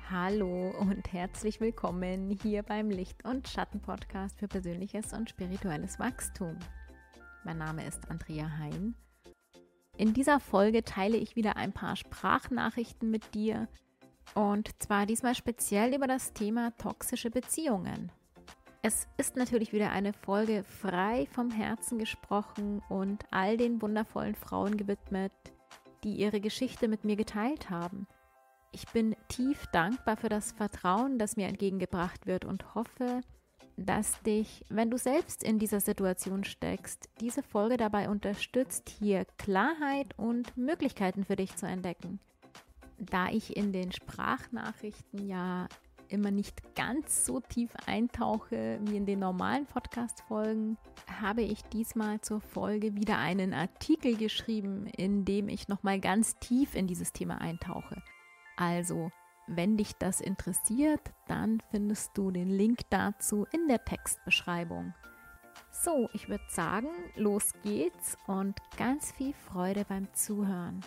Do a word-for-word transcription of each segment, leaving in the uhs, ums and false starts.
Hallo und herzlich willkommen hier beim Licht- und Schatten-Podcast für persönliches und spirituelles Wachstum. Mein Name ist Andrea Hein. In dieser Folge teile ich wieder ein paar Sprachnachrichten mit dir und zwar diesmal speziell über das Thema toxische Beziehungen. Es ist natürlich wieder eine Folge frei vom Herzen gesprochen und all den wundervollen Frauen gewidmet, die ihre Geschichte mit mir geteilt haben. Ich bin tief dankbar für das Vertrauen, das mir entgegengebracht wird und hoffe, dass dich, wenn du selbst in dieser Situation steckst, diese Folge dabei unterstützt, hier Klarheit und Möglichkeiten für dich zu entdecken. Da ich in den Sprachnachrichten ja immer nicht ganz so tief eintauche wie in den normalen Podcast-Folgen, habe ich diesmal zur Folge wieder einen Artikel geschrieben, in dem ich nochmal ganz tief in dieses Thema eintauche. Also, wenn dich das interessiert, dann findest du den Link dazu in der Textbeschreibung. So, ich würde sagen, los geht's und ganz viel Freude beim Zuhören.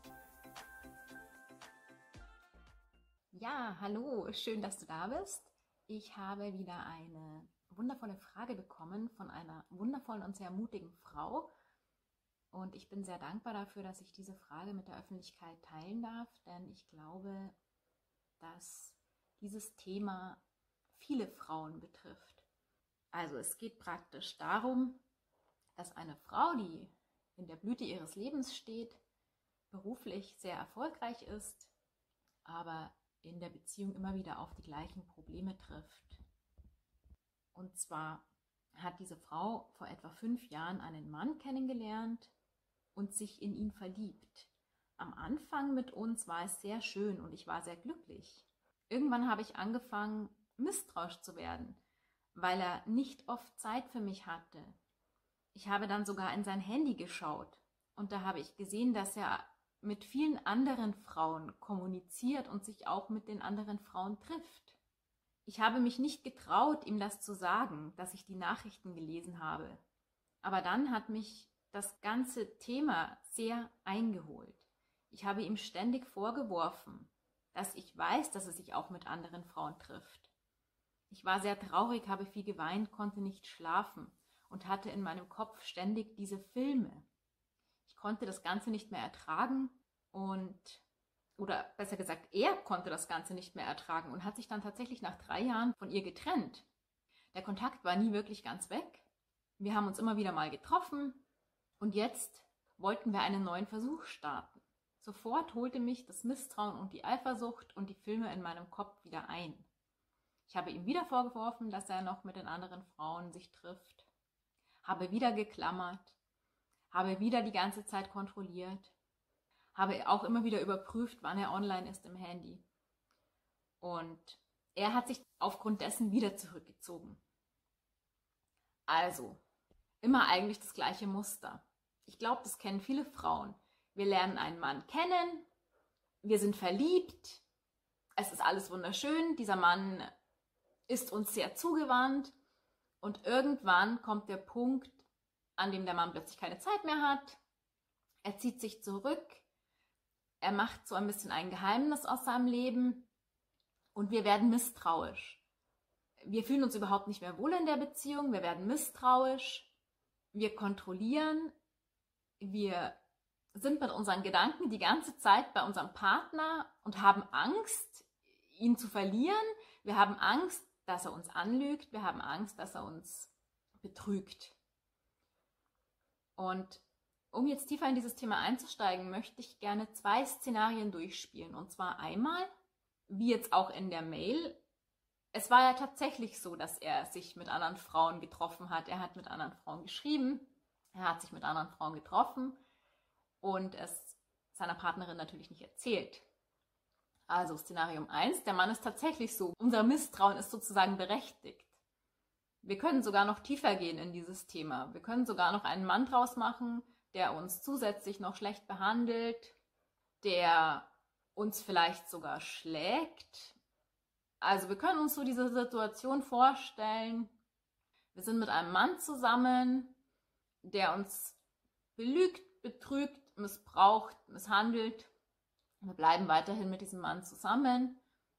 Ja, hallo, schön, dass du da bist. Ich habe wieder eine wundervolle Frage bekommen von einer wundervollen und sehr mutigen Frau. Und ich bin sehr dankbar dafür, dass ich diese Frage mit der Öffentlichkeit teilen darf, denn ich glaube, dass dieses Thema viele Frauen betrifft. Also es geht praktisch darum, dass eine Frau, die in der Blüte ihres Lebens steht, beruflich sehr erfolgreich ist, aber in der Beziehung immer wieder auf die gleichen Probleme trifft. Und zwar hat diese Frau vor etwa fünf Jahren einen Mann kennengelernt und sich in ihn verliebt. Am Anfang mit uns war es sehr schön und ich war sehr glücklich. Irgendwann habe ich angefangen, misstrauisch zu werden, weil er nicht oft Zeit für mich hatte. Ich habe dann sogar in sein Handy geschaut und da habe ich gesehen, dass er mit vielen anderen Frauen kommuniziert und sich auch mit den anderen Frauen trifft. Ich habe mich nicht getraut, ihm das zu sagen, dass ich die Nachrichten gelesen habe. Aber dann hat mich das ganze Thema sehr eingeholt. Ich habe ihm ständig vorgeworfen, dass ich weiß, dass er sich auch mit anderen Frauen trifft. Ich war sehr traurig, habe viel geweint, konnte nicht schlafen und hatte in meinem Kopf ständig diese Filme. Ich konnte das Ganze nicht mehr ertragen und, oder besser gesagt, er konnte das Ganze nicht mehr ertragen und hat sich dann tatsächlich nach drei Jahren von ihr getrennt. Der Kontakt war nie wirklich ganz weg. Wir haben uns immer wieder mal getroffen. Und jetzt wollten wir einen neuen Versuch starten. Sofort holte mich das Misstrauen und die Eifersucht und die Filme in meinem Kopf wieder ein. Ich habe ihm wieder vorgeworfen, dass er noch mit den anderen Frauen sich trifft, habe wieder geklammert, habe wieder die ganze Zeit kontrolliert, habe auch immer wieder überprüft, wann er online ist im Handy. Und er hat sich aufgrund dessen wieder zurückgezogen. Also, immer eigentlich das gleiche Muster. Ich glaube, das kennen viele Frauen. Wir lernen einen Mann kennen, wir sind verliebt, es ist alles wunderschön, dieser Mann ist uns sehr zugewandt und irgendwann kommt der Punkt, an dem der Mann plötzlich keine Zeit mehr hat. Er zieht sich zurück, er macht so ein bisschen ein Geheimnis aus seinem Leben und wir werden misstrauisch. Wir fühlen uns überhaupt nicht mehr wohl in der Beziehung, wir werden misstrauisch, wir kontrollieren. Wir sind mit unseren Gedanken die ganze Zeit bei unserem Partner und haben Angst, ihn zu verlieren. Wir haben Angst, dass er uns anlügt. Wir haben Angst, dass er uns betrügt. Und um jetzt tiefer in dieses Thema einzusteigen, möchte ich gerne zwei Szenarien durchspielen. Und zwar einmal, wie jetzt auch in der Mail, es war ja tatsächlich so, dass er sich mit anderen Frauen getroffen hat. Er hat mit anderen Frauen geschrieben. Er hat sich mit anderen Frauen getroffen und es seiner Partnerin natürlich nicht erzählt. Also Szenario eins, der Mann ist tatsächlich so. Unser Misstrauen ist sozusagen berechtigt. Wir können sogar noch tiefer gehen in dieses Thema. Wir können sogar noch einen Mann draus machen, der uns zusätzlich noch schlecht behandelt, der uns vielleicht sogar schlägt. Also wir können uns so diese Situation vorstellen. Wir sind mit einem Mann zusammen, der uns belügt, betrügt, missbraucht, misshandelt. Wir bleiben weiterhin mit diesem Mann zusammen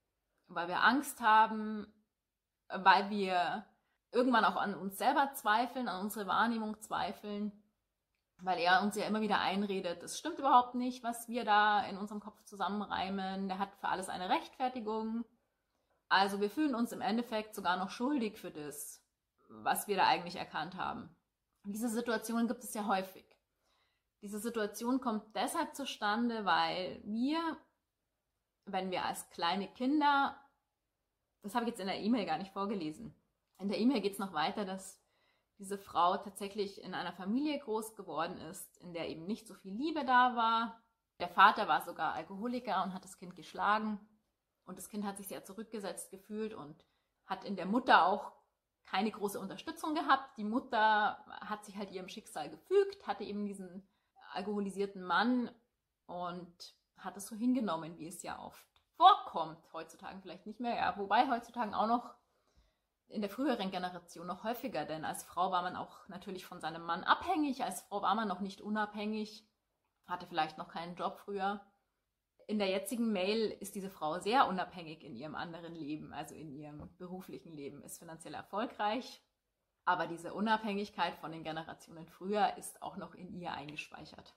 weil wir Angst haben, weil wir irgendwann auch an uns selber zweifeln, an unsere Wahrnehmung zweifeln, weil er uns ja immer wieder einredet, es stimmt überhaupt nicht, was wir da in unserem Kopf zusammenreimen, der hat für alles eine Rechtfertigung. Also wir fühlen uns im Endeffekt sogar noch schuldig für das, was wir da eigentlich erkannt haben. Und diese Situationen gibt es ja häufig. Diese Situation kommt deshalb zustande, weil wir, wenn wir als kleine Kinder, das habe ich jetzt in der E-Mail gar nicht vorgelesen, in der E-Mail geht es noch weiter, dass diese Frau tatsächlich in einer Familie groß geworden ist, in der eben nicht so viel Liebe da war. Der Vater war sogar Alkoholiker und hat das Kind geschlagen. Und das Kind hat sich sehr zurückgesetzt gefühlt und hat in der Mutter auch keine große Unterstützung gehabt. Die Mutter hat sich halt ihrem Schicksal gefügt, hatte eben diesen alkoholisierten Mann und hat es so hingenommen, wie es ja oft vorkommt. Heutzutage vielleicht nicht mehr, ja, wobei heutzutage auch noch in der früheren Generation noch häufiger, denn als Frau war man auch natürlich von seinem Mann abhängig, als Frau war man noch nicht unabhängig, hatte vielleicht noch keinen Job früher. In der jetzigen Mail ist diese Frau sehr unabhängig in ihrem anderen Leben, also in ihrem beruflichen Leben, ist finanziell erfolgreich, aber diese Unabhängigkeit von den Generationen früher ist auch noch in ihr eingespeichert.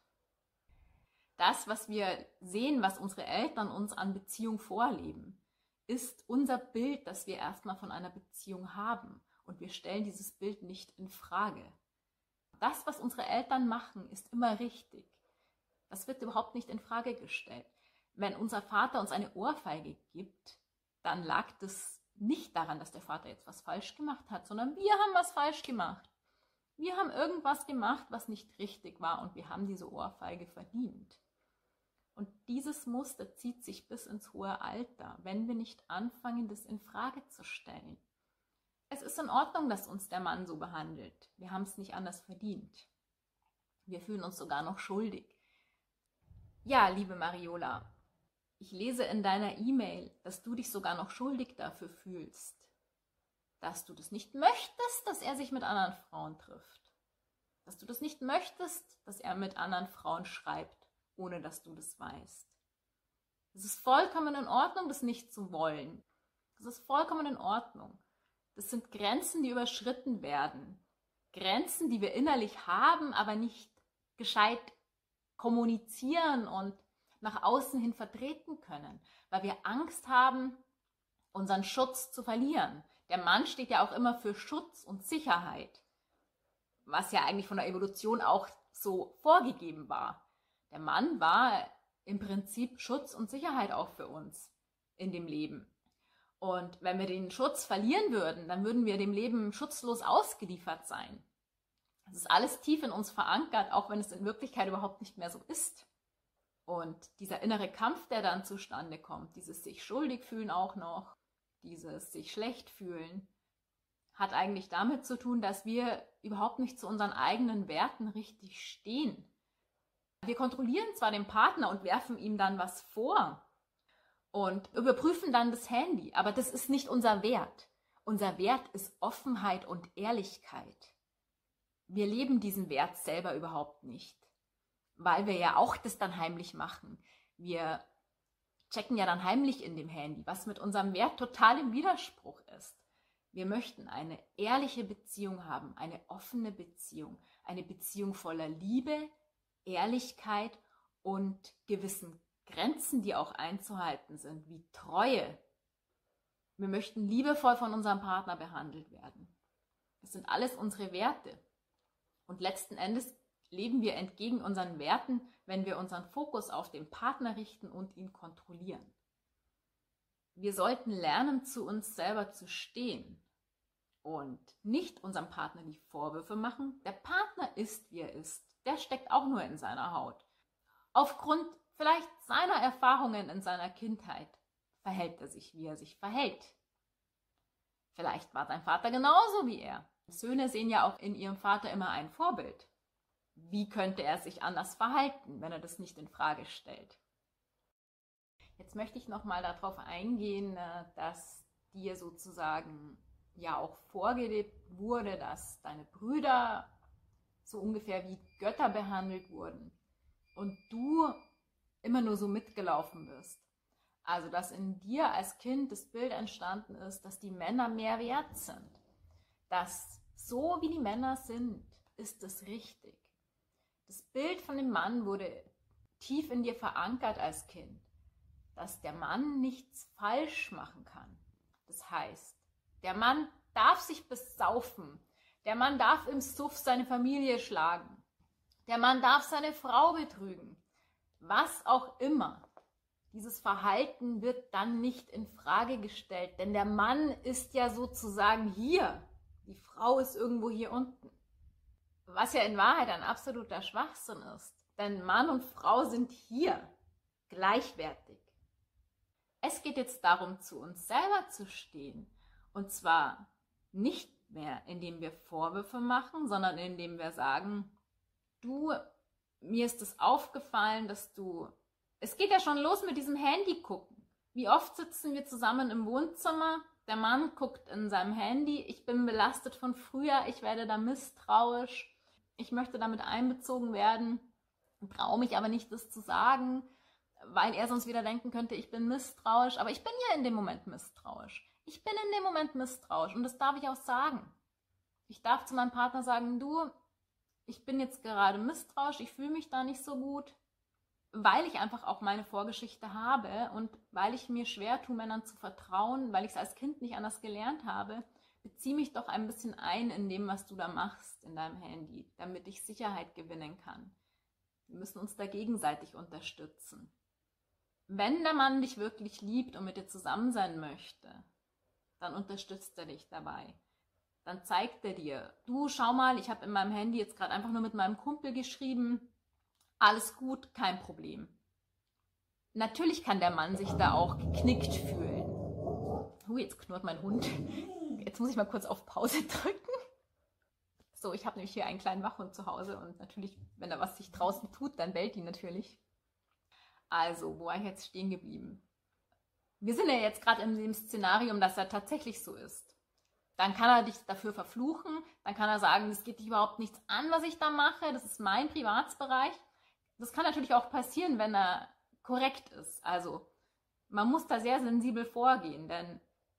Das, was wir sehen, was unsere Eltern uns an Beziehung vorleben, ist unser Bild, das wir erstmal von einer Beziehung haben. Und wir stellen dieses Bild nicht in Frage. Das, was unsere Eltern machen, ist immer richtig. Das wird überhaupt nicht in Frage gestellt. Wenn unser Vater uns eine Ohrfeige gibt, dann lag das nicht daran, dass der Vater jetzt was falsch gemacht hat, sondern wir haben was falsch gemacht. Wir haben irgendwas gemacht, was nicht richtig war und wir haben diese Ohrfeige verdient. Und dieses Muster zieht sich bis ins hohe Alter, wenn wir nicht anfangen, das in Frage zu stellen. Es ist in Ordnung, dass uns der Mann so behandelt. Wir haben es nicht anders verdient. Wir fühlen uns sogar noch schuldig. Ja, liebe Mariola, ich lese in deiner E-Mail, dass du dich sogar noch schuldig dafür fühlst, dass du das nicht möchtest, dass er sich mit anderen Frauen trifft. Dass du das nicht möchtest, dass er mit anderen Frauen schreibt, ohne dass du das weißt. Es ist vollkommen in Ordnung, das nicht zu wollen. Das ist vollkommen in Ordnung. Das sind Grenzen, die überschritten werden. Grenzen, die wir innerlich haben, aber nicht gescheit kommunizieren und nach außen hin vertreten können, weil wir Angst haben, unseren Schutz zu verlieren. Der Mann steht ja auch immer für Schutz und Sicherheit, was ja eigentlich von der Evolution auch so vorgegeben war. Der Mann war im Prinzip Schutz und Sicherheit auch für uns in dem Leben. Und wenn wir den Schutz verlieren würden, dann würden wir dem Leben schutzlos ausgeliefert sein. Das ist alles tief in uns verankert, auch wenn es in Wirklichkeit überhaupt nicht mehr so ist. Und dieser innere Kampf, der dann zustande kommt, dieses sich schuldig fühlen auch noch, dieses sich schlecht fühlen, hat eigentlich damit zu tun, dass wir überhaupt nicht zu unseren eigenen Werten richtig stehen. Wir kontrollieren zwar den Partner und werfen ihm dann was vor und überprüfen dann das Handy, aber das ist nicht unser Wert. Unser Wert ist Offenheit und Ehrlichkeit. Wir leben diesen Wert selber überhaupt nicht, weil wir ja auch das dann heimlich machen. Wir checken ja dann heimlich in dem Handy, was mit unserem Wert total im Widerspruch ist. Wir möchten eine ehrliche Beziehung haben, eine offene Beziehung, eine Beziehung voller Liebe, Ehrlichkeit und gewissen Grenzen, die auch einzuhalten sind, wie Treue. Wir möchten liebevoll von unserem Partner behandelt werden. Das sind alles unsere Werte. Und letzten Endes leben wir entgegen unseren Werten, wenn wir unseren Fokus auf den Partner richten und ihn kontrollieren. Wir sollten lernen, zu uns selber zu stehen und nicht unserem Partner die Vorwürfe machen. Der Partner ist, wie er ist. Der steckt auch nur in seiner Haut. Aufgrund vielleicht seiner Erfahrungen in seiner Kindheit verhält er sich, wie er sich verhält. Vielleicht war sein Vater genauso wie er. Söhne sehen ja auch in ihrem Vater immer ein Vorbild. Wie könnte er sich anders verhalten, wenn er das nicht in Frage stellt? Jetzt möchte ich nochmal darauf eingehen, dass dir sozusagen ja auch vorgelebt wurde, dass deine Brüder so ungefähr wie Götter behandelt wurden und du immer nur so mitgelaufen bist. Also, dass in dir als Kind das Bild entstanden ist, dass die Männer mehr wert sind. Dass so wie die Männer sind, ist es richtig. Das Bild von dem Mann wurde tief in dir verankert als Kind, dass der Mann nichts falsch machen kann. Das heißt, der Mann darf sich besaufen, der Mann darf im Suff seine Familie schlagen, der Mann darf seine Frau betrügen, was auch immer. Dieses Verhalten wird dann nicht in Frage gestellt, denn der Mann ist ja sozusagen hier, die Frau ist irgendwo hier unten. Was ja in Wahrheit ein absoluter Schwachsinn ist, denn Mann und Frau sind hier gleichwertig. Es geht jetzt darum, zu uns selber zu stehen, und zwar nicht mehr, indem wir Vorwürfe machen, sondern indem wir sagen, du, mir ist es aufgefallen, dass du, es geht ja schon los mit diesem Handy gucken. Wie oft sitzen wir zusammen im Wohnzimmer, der Mann guckt in seinem Handy, ich bin belastet von früher, ich werde da misstrauisch, ich möchte damit einbezogen werden, traue mich aber nicht, das zu sagen, weil er sonst wieder denken könnte, ich bin misstrauisch, aber ich bin ja in dem Moment misstrauisch. Ich bin in dem Moment misstrauisch und das darf ich auch sagen. Ich darf zu meinem Partner sagen, du, ich bin jetzt gerade misstrauisch, ich fühle mich da nicht so gut, weil ich einfach auch meine Vorgeschichte habe und weil ich mir schwer tue, Männern zu vertrauen, weil ich es als Kind nicht anders gelernt habe, bezieh mich doch ein bisschen ein in dem, was du da machst in deinem Handy, damit ich Sicherheit gewinnen kann. Wir müssen uns da gegenseitig unterstützen. Wenn der Mann dich wirklich liebt und mit dir zusammen sein möchte, dann unterstützt er dich dabei. Dann zeigt er dir, du, schau mal, ich habe in meinem Handy jetzt gerade einfach nur mit meinem Kumpel geschrieben, alles gut, kein Problem. Natürlich kann der Mann sich da auch geknickt fühlen. Uh, jetzt knurrt mein Hund. Jetzt muss ich mal kurz auf Pause drücken. So, ich habe nämlich hier einen kleinen Wachhund zu Hause und natürlich, wenn er was sich draußen tut, dann bellt ihn natürlich. Also, wo war ich jetzt stehen geblieben? Wir sind ja jetzt gerade in dem Szenarium, dass er tatsächlich so ist. Dann kann er dich dafür verfluchen, dann kann er sagen, das geht dich überhaupt nichts an, was ich da mache, das ist mein Privatsbereich. Das kann natürlich auch passieren, wenn er korrekt ist. Also man muss da sehr sensibel vorgehen, denn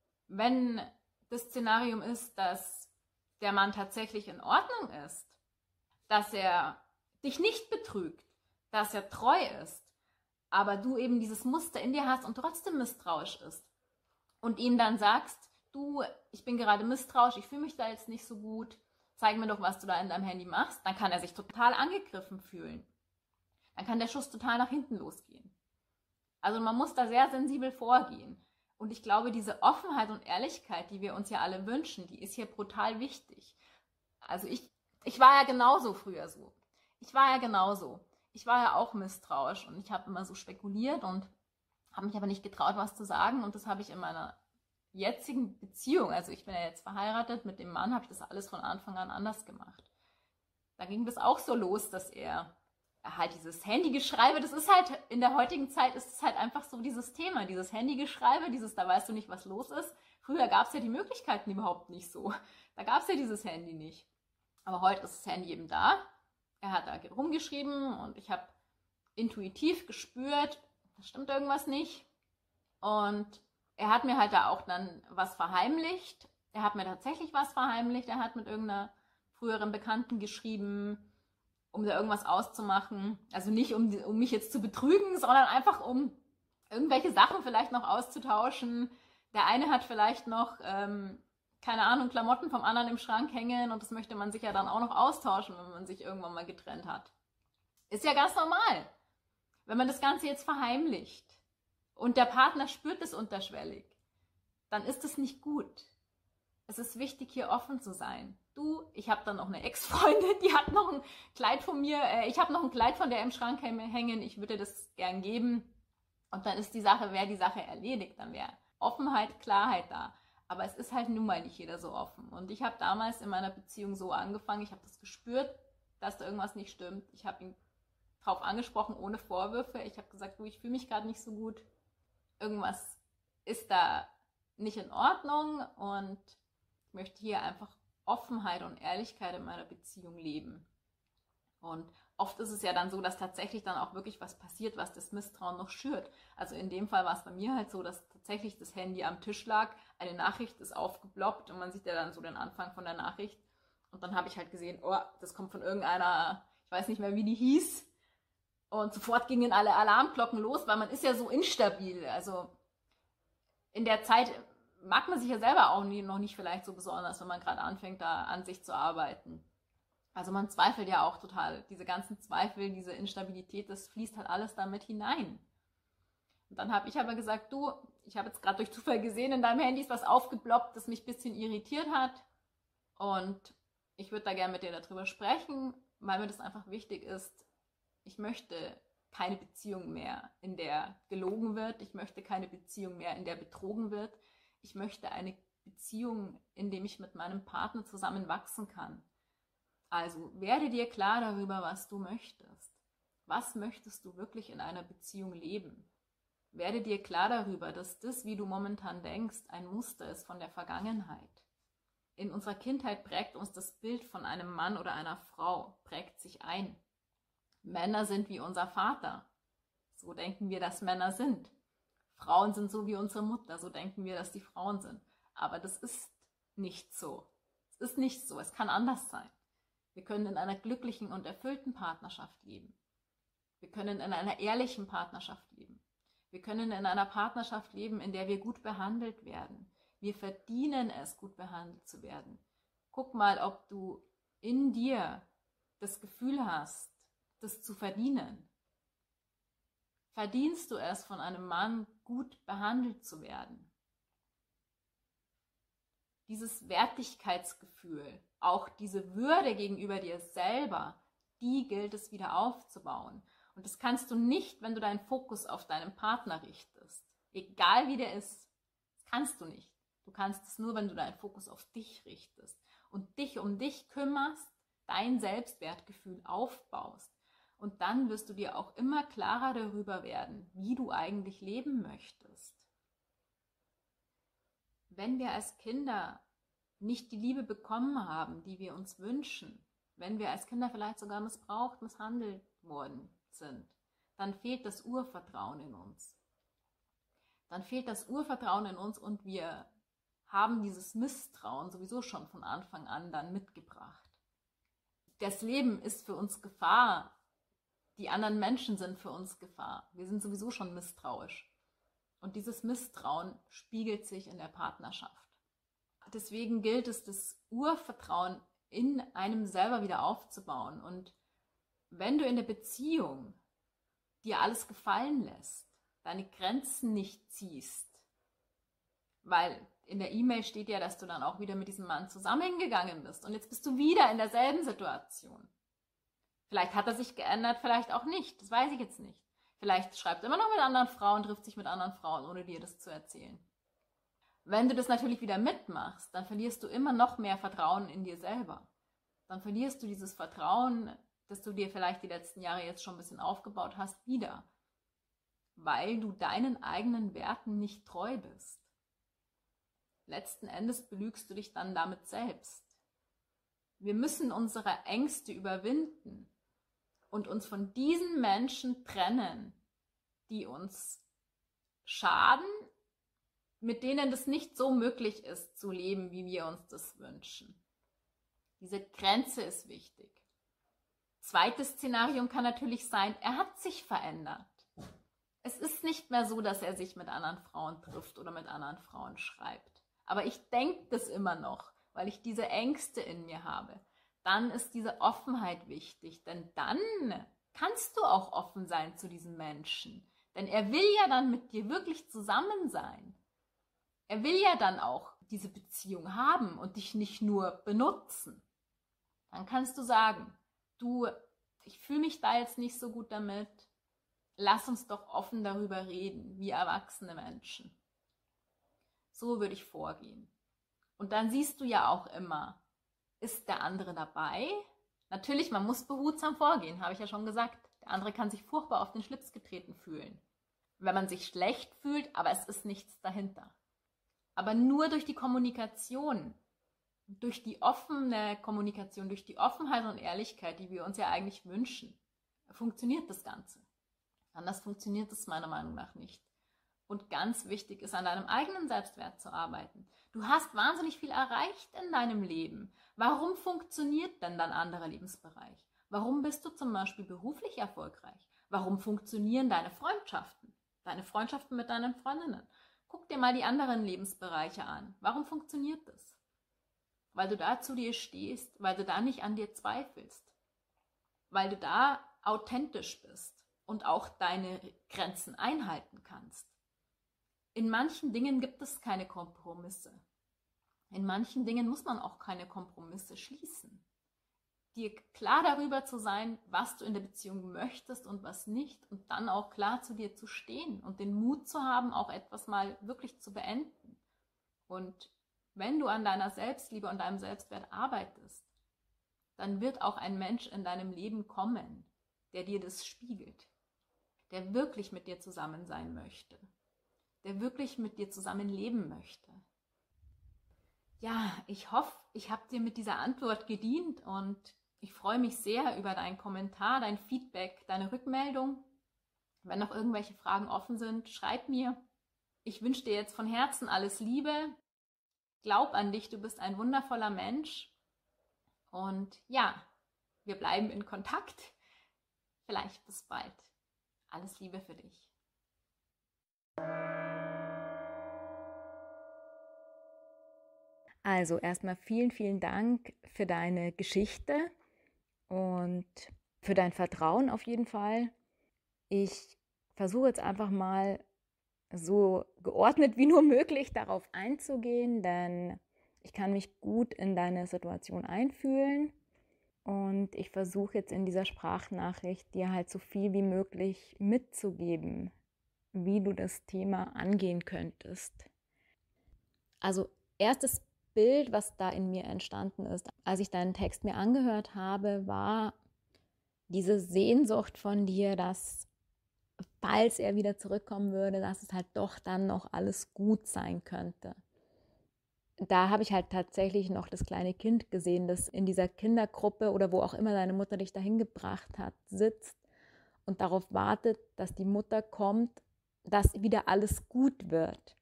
wenn das Szenarium ist, dass der Mann tatsächlich in Ordnung ist, dass er dich nicht betrügt, dass er treu ist, aber du eben dieses Muster in dir hast und trotzdem misstrauisch ist und ihm dann sagst, du, ich bin gerade misstrauisch, ich fühle mich da jetzt nicht so gut, zeig mir doch, was du da in deinem Handy machst, dann kann er sich total angegriffen fühlen. Dann kann der Schuss total nach hinten losgehen. Also man muss da sehr sensibel vorgehen. Und ich glaube, diese Offenheit und Ehrlichkeit, die wir uns ja alle wünschen, die ist hier brutal wichtig. Also ich, ich war ja genauso früher so. Ich war ja genauso. Ich war ja auch misstrauisch und ich habe immer so spekuliert und habe mich aber nicht getraut, was zu sagen. Und das habe ich in meiner jetzigen Beziehung, also ich bin ja jetzt verheiratet, mit dem Mann habe ich das alles von Anfang an anders gemacht. Da ging das auch so los, dass er halt dieses Handygeschreibe, das ist halt, in der heutigen Zeit ist es halt einfach so dieses Thema, dieses Handygeschreibe, dieses, da weißt du nicht, was los ist. Früher gab es ja die Möglichkeiten überhaupt nicht so. Da gab es ja dieses Handy nicht. Aber heute ist das Handy eben da. Er hat da rumgeschrieben und ich habe intuitiv gespürt, da stimmt irgendwas nicht. Und er hat mir halt da auch dann was verheimlicht. Er hat mir tatsächlich was verheimlicht. Er hat mit irgendeiner früheren Bekannten geschrieben, um da irgendwas auszumachen. Also nicht, um, um mich jetzt zu betrügen, sondern einfach, um irgendwelche Sachen vielleicht noch auszutauschen. Der eine hat vielleicht noch, ähm, keine Ahnung, Klamotten vom anderen im Schrank hängen und das möchte man sich ja dann auch noch austauschen, wenn man sich irgendwann mal getrennt hat. Ist ja ganz normal, wenn man das Ganze jetzt verheimlicht und der Partner spürt es unterschwellig, dann ist es nicht gut. Es ist wichtig, hier offen zu sein. Du, ich habe dann noch eine Ex-Freundin, die hat noch ein Kleid von mir, äh, ich habe noch ein Kleid von der im Schrank hängen, ich würde das gern geben. Und dann ist die Sache, wäre die Sache erledigt, dann wäre Offenheit, Klarheit da. Aber es ist halt nun mal nicht jeder so offen. Und ich habe damals in meiner Beziehung so angefangen, ich habe das gespürt, dass da irgendwas nicht stimmt. Ich habe ihn drauf angesprochen, ohne Vorwürfe. Ich habe gesagt, du, ich fühle mich gerade nicht so gut. Irgendwas ist da nicht in Ordnung und ich möchte hier einfach Offenheit und Ehrlichkeit in meiner Beziehung leben. Und oft ist es ja dann so, dass tatsächlich dann auch wirklich was passiert, was das Misstrauen noch schürt. Also in dem Fall war es bei mir halt so, dass tatsächlich das Handy am Tisch lag, eine Nachricht ist aufgeploppt und man sieht ja dann so den Anfang von der Nachricht. Und dann habe ich halt gesehen, oh, das kommt von irgendeiner, ich weiß nicht mehr, wie die hieß. Und sofort gingen alle Alarmglocken los, weil man ist ja so instabil. Also in der Zeit mag man sich ja selber auch nie, noch nicht vielleicht so besonders, wenn man gerade anfängt, da an sich zu arbeiten. Also man zweifelt ja auch total. Diese ganzen Zweifel, diese Instabilität, das fließt halt alles damit hinein. Und dann habe ich aber gesagt, du, ich habe jetzt gerade durch Zufall gesehen, in deinem Handy ist was aufgeploppt, das mich ein bisschen irritiert hat. Und ich würde da gerne mit dir darüber sprechen, weil mir das einfach wichtig ist. Ich möchte keine Beziehung mehr, in der gelogen wird. Ich möchte keine Beziehung mehr, in der betrogen wird. Ich möchte eine Beziehung, in der ich mit meinem Partner zusammen wachsen kann. Also werde dir klar darüber, was du möchtest. Was möchtest du wirklich in einer Beziehung leben? Werde dir klar darüber, dass das, wie du momentan denkst, ein Muster ist von der Vergangenheit. In unserer Kindheit prägt uns das Bild von einem Mann oder einer Frau, prägt sich ein. Männer sind wie unser Vater. So denken wir, dass Männer sind. Frauen sind so wie unsere Mutter. So denken wir, dass die Frauen sind. Aber das ist nicht so. Es ist nicht so. Es kann anders sein. Wir können in einer glücklichen und erfüllten Partnerschaft leben. Wir können in einer ehrlichen Partnerschaft leben. Wir können in einer Partnerschaft leben, in der wir gut behandelt werden. Wir verdienen es, gut behandelt zu werden. Guck mal, ob du in dir das Gefühl hast, das zu verdienen. Verdienst du es, von einem Mann gut behandelt zu werden? Dieses Wertigkeitsgefühl, auch diese Würde gegenüber dir selber, die gilt es wieder aufzubauen. Und das kannst du nicht, wenn du deinen Fokus auf deinen Partner richtest. Egal wie der ist, das kannst du nicht. Du kannst es nur, wenn du deinen Fokus auf dich richtest und dich um dich kümmerst, dein Selbstwertgefühl aufbaust. Und dann wirst du dir auch immer klarer darüber werden, wie du eigentlich leben möchtest. Wenn wir als Kinder nicht die Liebe bekommen haben, die wir uns wünschen, wenn wir als Kinder vielleicht sogar missbraucht, misshandelt worden sind, dann fehlt das Urvertrauen in uns. Dann fehlt das Urvertrauen in uns und wir haben dieses Misstrauen sowieso schon von Anfang an dann mitgebracht. Das Leben ist für uns Gefahr. Die anderen Menschen sind für uns Gefahr. Wir sind sowieso schon misstrauisch. Und dieses Misstrauen spiegelt sich in der Partnerschaft. Deswegen gilt es, das Urvertrauen in einem selber wieder aufzubauen. Und wenn du in der Beziehung dir alles gefallen lässt, deine Grenzen nicht ziehst, weil in der E-Mail steht ja, dass du dann auch wieder mit diesem Mann zusammengegangen bist und jetzt bist du wieder in derselben Situation. Vielleicht hat er sich geändert, vielleicht auch nicht, das weiß ich jetzt nicht. Vielleicht schreibt er immer noch mit anderen Frauen, trifft sich mit anderen Frauen, ohne dir das zu erzählen. Wenn du das natürlich wieder mitmachst, dann verlierst du immer noch mehr Vertrauen in dir selber. Dann verlierst du dieses Vertrauen, das du dir vielleicht die letzten Jahre jetzt schon ein bisschen aufgebaut hast, wieder. Weil du deinen eigenen Werten nicht treu bist. Letzten Endes belügst du dich dann damit selbst. Wir müssen unsere Ängste überwinden und uns von diesen Menschen trennen, die uns schaden, mit denen es nicht so möglich ist, zu leben, wie wir uns das wünschen. Diese Grenze ist wichtig. Zweites Szenario kann natürlich sein, er hat sich verändert. Es ist nicht mehr so, dass er sich mit anderen Frauen trifft oder mit anderen Frauen schreibt. Aber ich denke das immer noch, weil ich diese Ängste in mir habe. Dann ist diese Offenheit wichtig, denn dann kannst du auch offen sein zu diesem Menschen. Denn er will ja dann mit dir wirklich zusammen sein. Er will ja dann auch diese Beziehung haben und dich nicht nur benutzen. Dann kannst du sagen, du, ich fühle mich da jetzt nicht so gut damit. Lass uns doch offen darüber reden, wie erwachsene Menschen. So würde ich vorgehen. Und dann siehst du ja auch immer, ist der andere dabei? Natürlich, man muss behutsam vorgehen, habe ich ja schon gesagt. Der andere kann sich furchtbar auf den Schlips getreten fühlen. Wenn man sich schlecht fühlt, aber es ist nichts dahinter. Aber nur durch die Kommunikation, durch die offene Kommunikation, durch die Offenheit und Ehrlichkeit, die wir uns ja eigentlich wünschen, funktioniert das Ganze. Anders funktioniert es meiner Meinung nach nicht. Und ganz wichtig ist, an deinem eigenen Selbstwert zu arbeiten. Du hast wahnsinnig viel erreicht in deinem Leben. Warum funktioniert denn dein anderer Lebensbereich? Warum bist du zum Beispiel beruflich erfolgreich? Warum funktionieren deine Freundschaften? Deine Freundschaften mit deinen Freundinnen? Guck dir mal die anderen Lebensbereiche an. Warum funktioniert das? Weil du da zu dir stehst, weil du da nicht an dir zweifelst, weil du da authentisch bist und auch deine Grenzen einhalten kannst. In manchen Dingen gibt es keine Kompromisse. In manchen Dingen muss man auch keine Kompromisse schließen. Dir klar darüber zu sein, was du in der Beziehung möchtest und was nicht, und dann auch klar zu dir zu stehen und den Mut zu haben, auch etwas mal wirklich zu beenden. Und wenn du an deiner Selbstliebe und deinem Selbstwert arbeitest, dann wird auch ein Mensch in deinem Leben kommen, der dir das spiegelt, der wirklich mit dir zusammen sein möchte, der wirklich mit dir zusammen leben möchte. Ja, ich hoffe, ich habe dir mit dieser Antwort gedient und ich freue mich sehr über deinen Kommentar, dein Feedback, deine Rückmeldung. Wenn noch irgendwelche Fragen offen sind, schreib mir. Ich wünsche dir jetzt von Herzen alles Liebe. Glaub an dich, du bist ein wundervoller Mensch. Und ja, wir bleiben in Kontakt. Vielleicht bis bald. Alles Liebe für dich. Also erstmal vielen, vielen Dank für deine Geschichte und für dein Vertrauen auf jeden Fall. Ich versuche jetzt einfach mal so geordnet wie nur möglich darauf einzugehen, denn ich kann mich gut in deine Situation einfühlen und ich versuche jetzt in dieser Sprachnachricht dir halt so viel wie möglich mitzugeben, wie du das Thema angehen könntest. Also erstes Bild, was da in mir entstanden ist, als ich deinen Text mir angehört habe, war diese Sehnsucht von dir, dass, falls er wieder zurückkommen würde, dass es halt doch dann noch alles gut sein könnte. Da habe ich halt tatsächlich noch das kleine Kind gesehen, das in dieser Kindergruppe oder wo auch immer deine Mutter dich dahin gebracht hat, sitzt und darauf wartet, dass die Mutter kommt, dass wieder alles gut wird.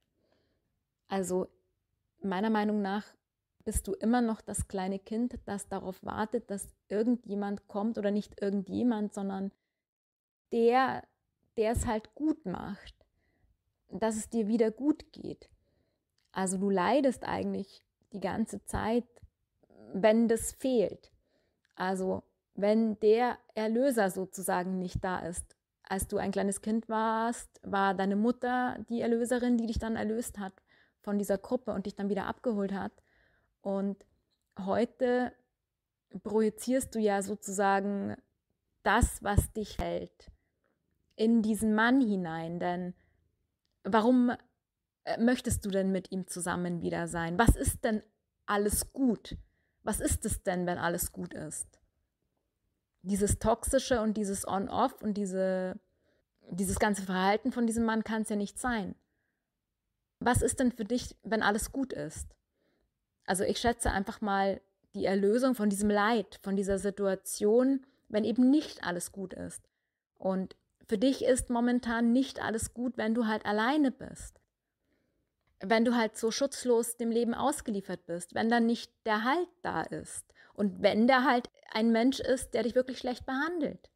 Also meiner Meinung nach bist du immer noch das kleine Kind, das darauf wartet, dass irgendjemand kommt oder nicht irgendjemand, sondern der, der es halt gut macht, dass es dir wieder gut geht. Also du leidest eigentlich die ganze Zeit, wenn das fehlt. Also wenn der Erlöser sozusagen nicht da ist. Als du ein kleines Kind warst, war deine Mutter die Erlöserin, die dich dann erlöst hat von dieser Gruppe und dich dann wieder abgeholt hat. Und heute projizierst du ja sozusagen das, was dich hält, in diesen Mann hinein. Denn warum möchtest du denn mit ihm zusammen wieder sein? Was ist denn alles gut? Was ist es denn, wenn alles gut ist? Dieses Toxische und dieses On-Off und diese, dieses ganze Verhalten von diesem Mann kann es ja nicht sein. Was ist denn für dich, wenn alles gut ist? Also ich schätze einfach mal die Erlösung von diesem Leid, von dieser Situation, wenn eben nicht alles gut ist. Und für dich ist momentan nicht alles gut, wenn du halt alleine bist. Wenn du halt so schutzlos dem Leben ausgeliefert bist, wenn dann nicht der Halt da ist und wenn der halt ein Mensch ist, der dich wirklich schlecht behandelt.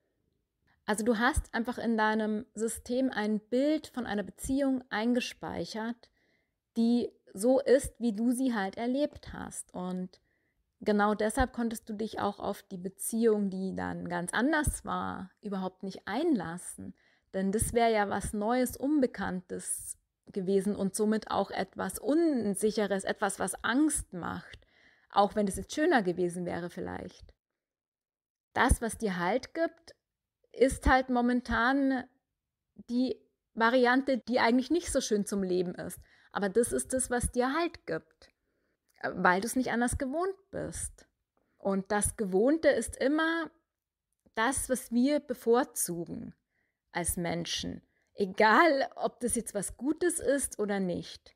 Also du hast einfach in deinem System ein Bild von einer Beziehung eingespeichert, die so ist, wie du sie halt erlebt hast. Und genau deshalb konntest du dich auch auf die Beziehung, die dann ganz anders war, überhaupt nicht einlassen. Denn das wäre ja was Neues, Unbekanntes gewesen und somit auch etwas Unsicheres, etwas, was Angst macht, auch wenn es jetzt schöner gewesen wäre vielleicht. Das, was dir Halt gibt, ist halt momentan die Variante, die eigentlich nicht so schön zum Leben ist. Aber das ist das, was dir Halt gibt, weil du es nicht anders gewohnt bist. Und das Gewohnte ist immer das, was wir bevorzugen als Menschen. Egal, ob das jetzt was Gutes ist oder nicht.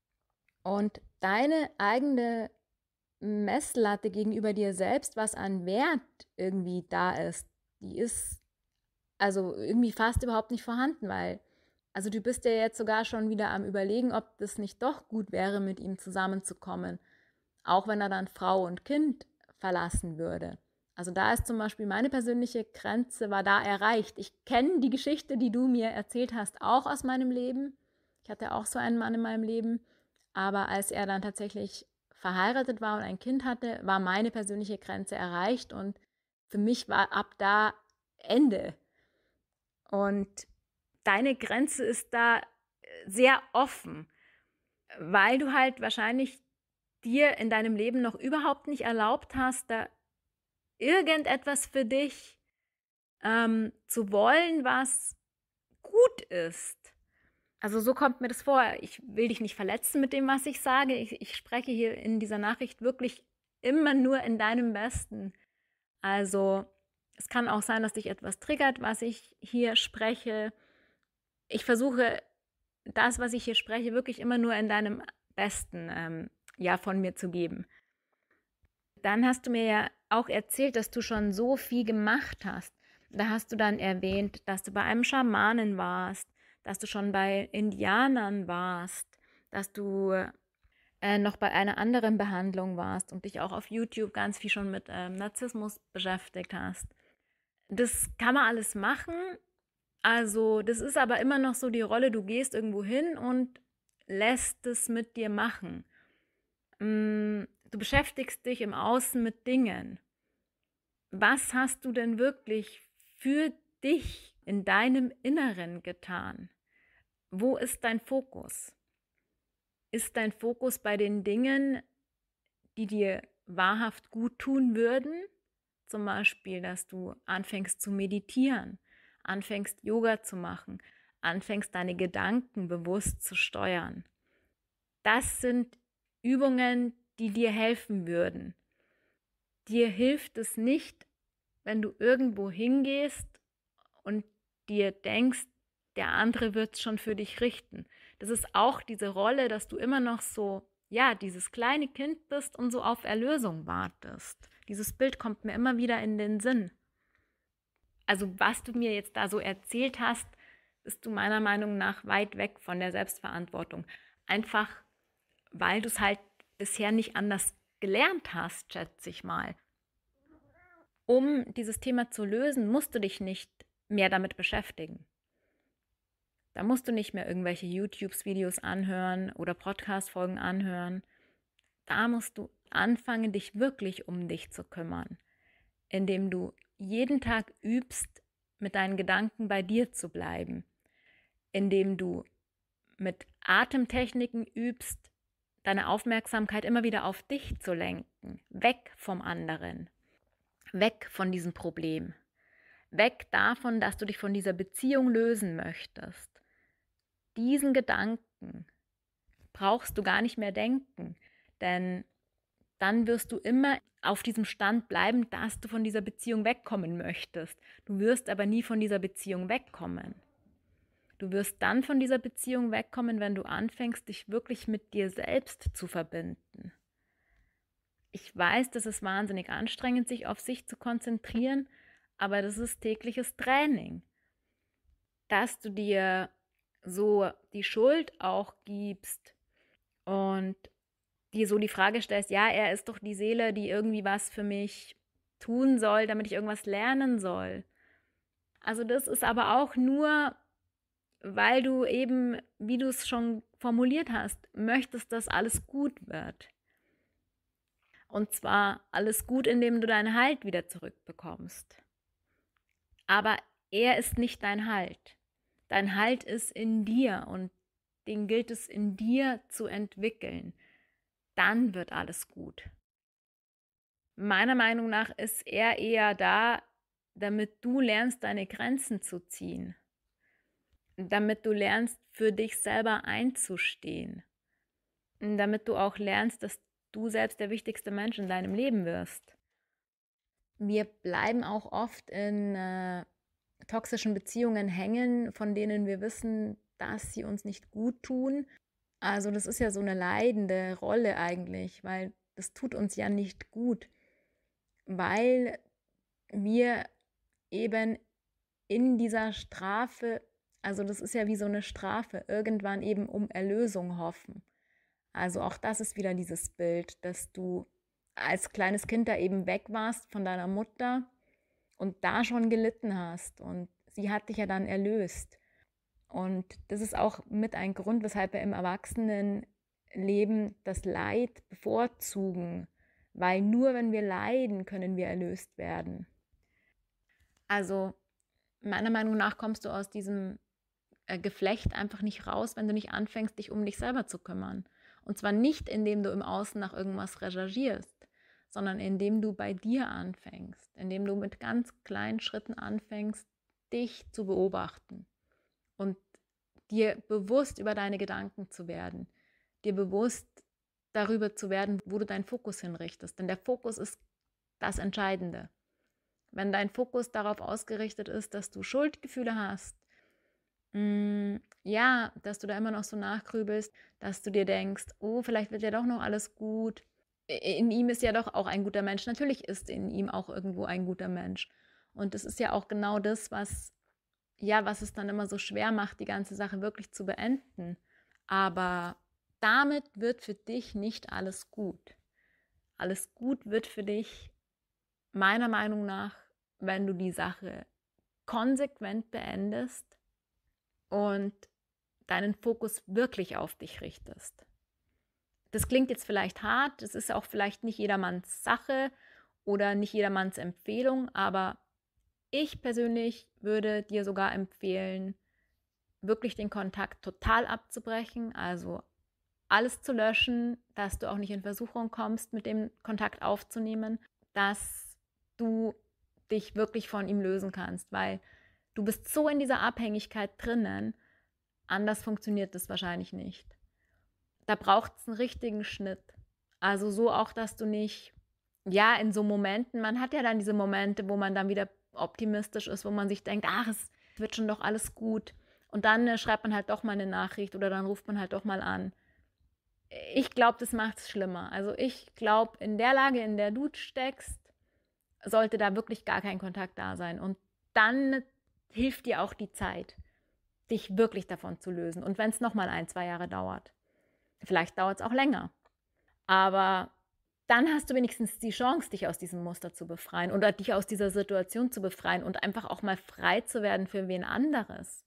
Und deine eigene Messlatte gegenüber dir selbst, was an Wert irgendwie da ist, die ist also irgendwie fast überhaupt nicht vorhanden, weil, also du bist ja jetzt sogar schon wieder am Überlegen, ob das nicht doch gut wäre, mit ihm zusammenzukommen, auch wenn er dann Frau und Kind verlassen würde. Also da ist zum Beispiel meine persönliche Grenze, war da erreicht. Ich kenne die Geschichte, die du mir erzählt hast, auch aus meinem Leben. Ich hatte auch so einen Mann in meinem Leben, aber als er dann tatsächlich verheiratet war und ein Kind hatte, war meine persönliche Grenze erreicht und für mich war ab da Ende. Und deine Grenze ist da sehr offen, weil du halt wahrscheinlich dir in deinem Leben noch überhaupt nicht erlaubt hast, da irgendetwas für dich ähm, zu wollen, was gut ist. Also so kommt mir das vor. Ich will dich nicht verletzen mit dem, was ich sage. Ich, ich spreche hier in dieser Nachricht wirklich immer nur in deinem Besten. Also es kann auch sein, dass dich etwas triggert, was ich hier spreche. Ich versuche, das, was ich hier spreche, wirklich immer nur in deinem Besten ähm, ja, von mir zu geben. Dann hast du mir ja auch erzählt, dass du schon so viel gemacht hast. Da hast du dann erwähnt, dass du bei einem Schamanen warst, dass du schon bei Indianern warst, dass du äh, noch bei einer anderen Behandlung warst und dich auch auf YouTube ganz viel schon mit ähm, Narzissmus beschäftigt hast. Das kann man alles machen. Also das ist aber immer noch so die Rolle, du gehst irgendwo hin und lässt es mit dir machen. Du beschäftigst dich im Außen mit Dingen. Was hast du denn wirklich für dich in deinem Inneren getan? Wo ist dein Fokus? Ist dein Fokus bei den Dingen, die dir wahrhaft gut tun würden? Zum Beispiel, dass du anfängst zu meditieren, anfängst Yoga zu machen, anfängst deine Gedanken bewusst zu steuern. Das sind Übungen, die dir helfen würden. Dir hilft es nicht, wenn du irgendwo hingehst und dir denkst, der andere wird es schon für dich richten. Das ist auch diese Rolle, dass du immer noch so, ja, dieses kleine Kind bist und so auf Erlösung wartest. Dieses Bild kommt mir immer wieder in den Sinn. Also was du mir jetzt da so erzählt hast, bist du meiner Meinung nach weit weg von der Selbstverantwortung. Einfach, weil du es halt bisher nicht anders gelernt hast, schätze ich mal. Um dieses Thema zu lösen, musst du dich nicht mehr damit beschäftigen. Da musst du nicht mehr irgendwelche YouTube-Videos anhören oder Podcast-Folgen anhören. Da musst du anfangen, dich wirklich um dich zu kümmern, indem du jeden Tag übst, mit deinen Gedanken bei dir zu bleiben, indem du mit Atemtechniken übst, deine Aufmerksamkeit immer wieder auf dich zu lenken, weg vom anderen, weg von diesem Problem, weg davon, dass du dich von dieser Beziehung lösen möchtest. Diesen Gedanken brauchst du gar nicht mehr denken, denn dann wirst du immer auf diesem Stand bleiben, dass du von dieser Beziehung wegkommen möchtest. Du wirst aber nie von dieser Beziehung wegkommen. Du wirst dann von dieser Beziehung wegkommen, wenn du anfängst, dich wirklich mit dir selbst zu verbinden. Ich weiß, das ist wahnsinnig anstrengend, sich auf sich zu konzentrieren, aber das ist tägliches Training. Dass du dir so die Schuld auch gibst und dir so die Frage stellst, ja, er ist doch die Seele, die irgendwie was für mich tun soll, damit ich irgendwas lernen soll. Also das ist aber auch nur, weil du eben, wie du es schon formuliert hast, möchtest, dass alles gut wird. Und zwar alles gut, indem du deinen Halt wieder zurückbekommst. Aber er ist nicht dein Halt. Dein Halt ist in dir und den gilt es in dir zu entwickeln. Dann wird alles gut. Meiner Meinung nach ist er eher da, damit du lernst, deine Grenzen zu ziehen. Damit du lernst, für dich selber einzustehen. Damit du auch lernst, dass du selbst der wichtigste Mensch in deinem Leben wirst. Wir bleiben auch oft in äh, toxischen Beziehungen hängen, von denen wir wissen, dass sie uns nicht gut tun. Also das ist ja so eine leidende Rolle eigentlich, weil das tut uns ja nicht gut, weil wir eben in dieser Strafe, also das ist ja wie so eine Strafe, irgendwann eben um Erlösung hoffen. Also auch das ist wieder dieses Bild, dass du als kleines Kind da eben weg warst von deiner Mutter und da schon gelitten hast und sie hat dich ja dann erlöst. Und das ist auch mit ein Grund, weshalb wir im Erwachsenenleben das Leid bevorzugen, weil nur wenn wir leiden, können wir erlöst werden. Also meiner Meinung nach kommst du aus diesem äh, Geflecht einfach nicht raus, wenn du nicht anfängst, dich um dich selber zu kümmern. Und zwar nicht, indem du im Außen nach irgendwas recherchierst, sondern indem du bei dir anfängst, indem du mit ganz kleinen Schritten anfängst, dich zu beobachten und dir bewusst über deine Gedanken zu werden, dir bewusst darüber zu werden, wo du deinen Fokus hinrichtest. Denn der Fokus ist das Entscheidende. Wenn dein Fokus darauf ausgerichtet ist, dass du Schuldgefühle hast, mh, ja, dass du da immer noch so nachgrübelst, dass du dir denkst, oh, vielleicht wird ja doch noch alles gut. In ihm ist ja doch auch ein guter Mensch. Natürlich ist in ihm auch irgendwo ein guter Mensch. Und das ist ja auch genau das, was, ja, was es dann immer so schwer macht, die ganze Sache wirklich zu beenden. Aber damit wird für dich nicht alles gut. Alles gut wird für dich, meiner Meinung nach, wenn du die Sache konsequent beendest und deinen Fokus wirklich auf dich richtest. Das klingt jetzt vielleicht hart, das ist auch vielleicht nicht jedermanns Sache oder nicht jedermanns Empfehlung, aber ich persönlich würde dir sogar empfehlen, wirklich den Kontakt total abzubrechen, also alles zu löschen, dass du auch nicht in Versuchung kommst, mit dem Kontakt aufzunehmen, dass du dich wirklich von ihm lösen kannst, weil du bist so in dieser Abhängigkeit drinnen, anders funktioniert das wahrscheinlich nicht. Da braucht es einen richtigen Schnitt. Also so auch, dass du nicht, ja, in so Momenten, man hat ja dann diese Momente, wo man dann wieder optimistisch ist, wo man sich denkt, ach, es wird schon doch alles gut. Und dann äh, schreibt man halt doch mal eine Nachricht oder dann ruft man halt doch mal an. Ich glaube, das macht es schlimmer. Also ich glaube, in der Lage, in der du steckst, sollte da wirklich gar kein Kontakt da sein. Und dann hilft dir auch die Zeit, dich wirklich davon zu lösen. Und wenn es nochmal ein, zwei Jahre dauert. Vielleicht dauert es auch länger. Aber dann hast du wenigstens die Chance, dich aus diesem Muster zu befreien oder dich aus dieser Situation zu befreien und einfach auch mal frei zu werden für wen anderes.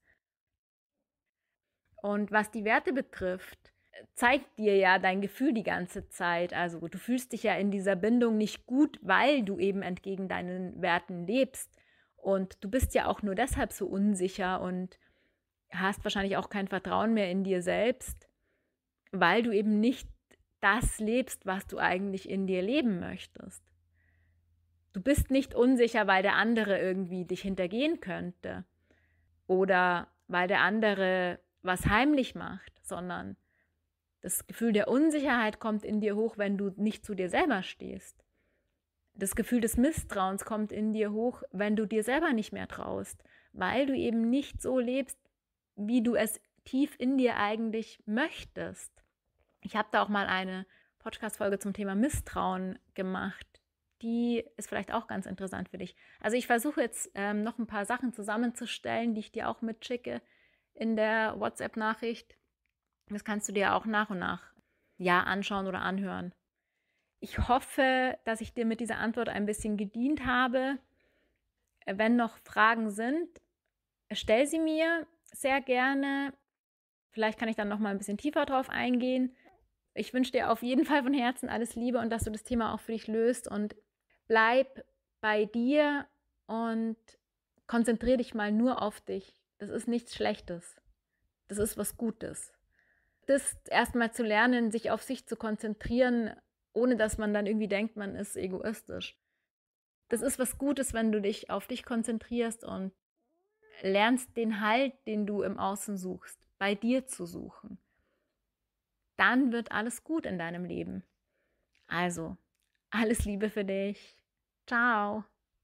Und was die Werte betrifft, zeigt dir ja dein Gefühl die ganze Zeit. Also du fühlst dich ja in dieser Bindung nicht gut, weil du eben entgegen deinen Werten lebst. Und du bist ja auch nur deshalb so unsicher und hast wahrscheinlich auch kein Vertrauen mehr in dir selbst, weil du eben nicht das lebst, was du eigentlich in dir leben möchtest. Du bist nicht unsicher, weil der andere irgendwie dich hintergehen könnte oder weil der andere was heimlich macht, sondern das Gefühl der Unsicherheit kommt in dir hoch, wenn du nicht zu dir selber stehst. Das Gefühl des Misstrauens kommt in dir hoch, wenn du dir selber nicht mehr traust, weil du eben nicht so lebst, wie du es tief in dir eigentlich möchtest. Ich habe da auch mal eine Podcast-Folge zum Thema Misstrauen gemacht. Die ist vielleicht auch ganz interessant für dich. Also ich versuche jetzt ähm, noch ein paar Sachen zusammenzustellen, die ich dir auch mitschicke in der WhatsApp-Nachricht. Das kannst du dir auch nach und nach ja anschauen oder anhören. Ich hoffe, dass ich dir mit dieser Antwort ein bisschen gedient habe. Wenn noch Fragen sind, stell sie mir sehr gerne. Vielleicht kann ich dann noch mal ein bisschen tiefer drauf eingehen. Ich wünsche dir auf jeden Fall von Herzen alles Liebe und dass du das Thema auch für dich löst und bleib bei dir und konzentriere dich mal nur auf dich. Das ist nichts Schlechtes. Das ist was Gutes. Das erstmal zu lernen, sich auf sich zu konzentrieren, ohne dass man dann irgendwie denkt, man ist egoistisch. Das ist was Gutes, wenn du dich auf dich konzentrierst und lernst den Halt, den du im Außen suchst, bei dir zu suchen. Dann wird alles gut in deinem Leben. Also, alles Liebe für dich. Ciao.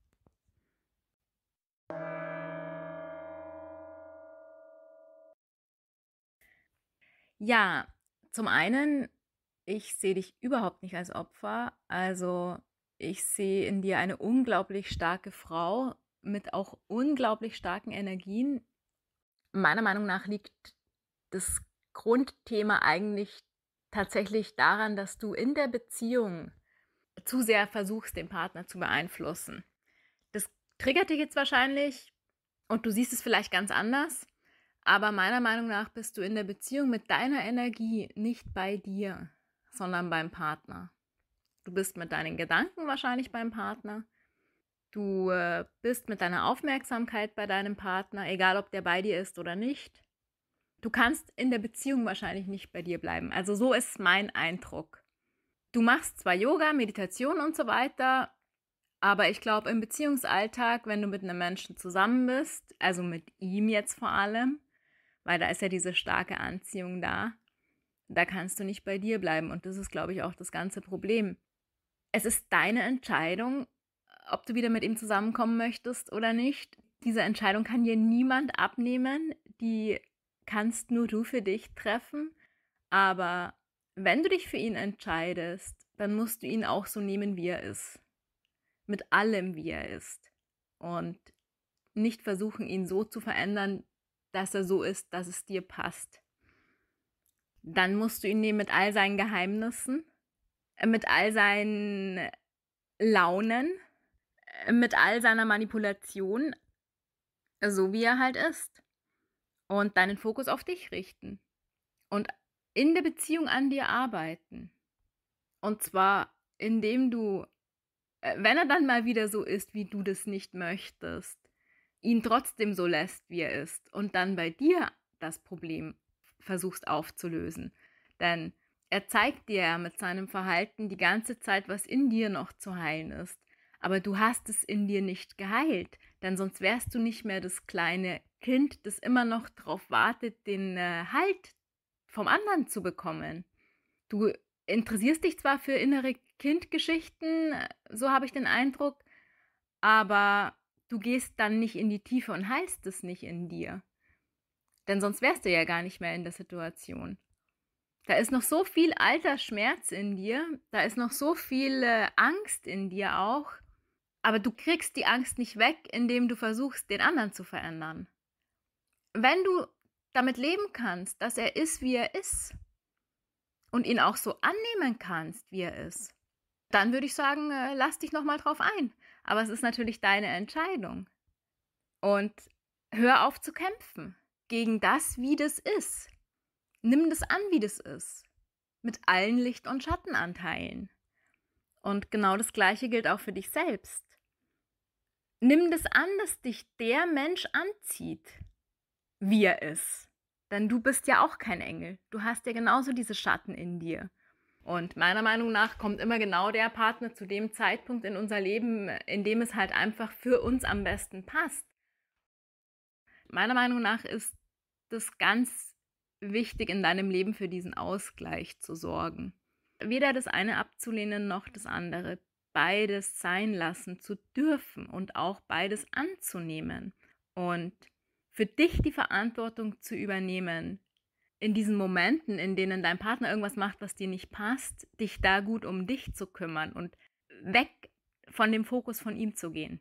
Ja, zum einen, ich sehe dich überhaupt nicht als Opfer. Also, ich sehe in dir eine unglaublich starke Frau, mit auch unglaublich starken Energien. Meiner Meinung nach liegt das Grundthema eigentlich tatsächlich daran, dass du in der Beziehung zu sehr versuchst, den Partner zu beeinflussen. Das triggert dich jetzt wahrscheinlich und du siehst es vielleicht ganz anders, aber meiner Meinung nach bist du in der Beziehung mit deiner Energie nicht bei dir, sondern beim Partner. Du bist mit deinen Gedanken wahrscheinlich beim Partner. Du äh, bist mit deiner Aufmerksamkeit bei deinem Partner, egal ob der bei dir ist oder nicht. Du kannst in der Beziehung wahrscheinlich nicht bei dir bleiben. Also so ist mein Eindruck. Du machst zwar Yoga, Meditation und so weiter, aber ich glaube im Beziehungsalltag, wenn du mit einem Menschen zusammen bist, also mit ihm jetzt vor allem, weil da ist ja diese starke Anziehung da, da kannst du nicht bei dir bleiben. Und das ist, glaube ich, auch das ganze Problem. Es ist deine Entscheidung, ob du wieder mit ihm zusammenkommen möchtest oder nicht. Diese Entscheidung kann dir niemand abnehmen. Die kannst nur du für dich treffen. Aber wenn du dich für ihn entscheidest, dann musst du ihn auch so nehmen, wie er ist. Mit allem, wie er ist. Und nicht versuchen, ihn so zu verändern, dass er so ist, dass es dir passt. Dann musst du ihn nehmen mit all seinen Geheimnissen, mit all seinen Launen, mit all seiner Manipulation, so wie er halt ist. Und deinen Fokus auf dich richten. Und in der Beziehung an dir arbeiten. Und zwar, indem du, wenn er dann mal wieder so ist, wie du das nicht möchtest, ihn trotzdem so lässt, wie er ist. Und dann bei dir das Problem versuchst aufzulösen. Denn er zeigt dir ja mit seinem Verhalten die ganze Zeit, was in dir noch zu heilen ist. Aber du hast es in dir nicht geheilt, denn sonst wärst du nicht mehr das kleine Kind, das immer noch darauf wartet, den äh, Halt vom anderen zu bekommen. Du interessierst dich zwar für innere Kindgeschichten, so habe ich den Eindruck, aber du gehst dann nicht in die Tiefe und heilst es nicht in dir. Denn sonst wärst du ja gar nicht mehr in der Situation. Da ist noch so viel alter Schmerz in dir, da ist noch so viel äh, Angst in dir auch, aber du kriegst die Angst nicht weg, indem du versuchst, den anderen zu verändern. Wenn du damit leben kannst, dass er ist, wie er ist und ihn auch so annehmen kannst, wie er ist, dann würde ich sagen, äh, lass dich nochmal drauf ein. Aber es ist natürlich deine Entscheidung. Und hör auf zu kämpfen gegen das, wie das ist. Nimm das an, wie das ist. Mit allen Licht- und Schattenanteilen. Und genau das Gleiche gilt auch für dich selbst. Nimm das an, dass dich der Mensch anzieht, wie er ist. Denn du bist ja auch kein Engel. Du hast ja genauso diese Schatten in dir. Und meiner Meinung nach kommt immer genau der Partner zu dem Zeitpunkt in unser Leben, in dem es halt einfach für uns am besten passt. Meiner Meinung nach ist das ganz wichtig in deinem Leben für diesen Ausgleich zu sorgen. Weder das eine abzulehnen noch das andere. Beides sein lassen zu dürfen und auch beides anzunehmen. Und für dich die Verantwortung zu übernehmen, in diesen Momenten, in denen dein Partner irgendwas macht, was dir nicht passt, dich da gut um dich zu kümmern und weg von dem Fokus von ihm zu gehen.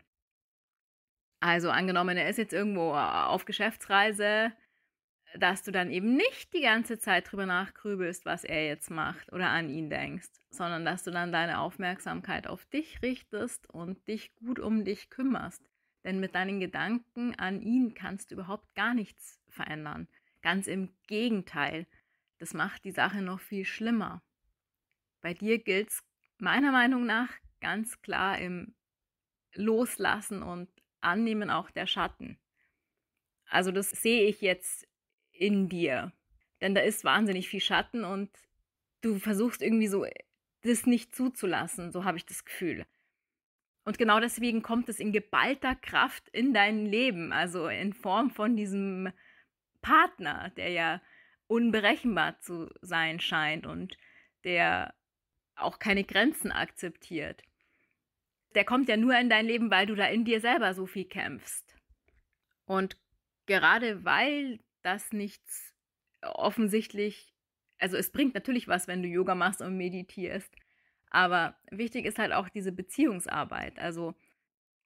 Also angenommen, er ist jetzt irgendwo auf Geschäftsreise, dass du dann eben nicht die ganze Zeit drüber nachgrübelst, was er jetzt macht oder an ihn denkst, sondern dass du dann deine Aufmerksamkeit auf dich richtest und dich gut um dich kümmerst. Denn mit deinen Gedanken an ihn kannst du überhaupt gar nichts verändern. Ganz im Gegenteil, das macht die Sache noch viel schlimmer. Bei dir gilt es meiner Meinung nach ganz klar im Loslassen und Annehmen auch der Schatten. Also das sehe ich jetzt in dir, denn da ist wahnsinnig viel Schatten und du versuchst irgendwie so, das nicht zuzulassen, so habe ich das Gefühl. Und genau deswegen kommt es in geballter Kraft in dein Leben, also in Form von diesem Partner, der ja unberechenbar zu sein scheint und der auch keine Grenzen akzeptiert. Der kommt ja nur in dein Leben, weil du da in dir selber so viel kämpfst. Und gerade weil das nichts offensichtlich, also es bringt natürlich was, wenn du Yoga machst und meditierst, aber wichtig ist halt auch diese Beziehungsarbeit. Also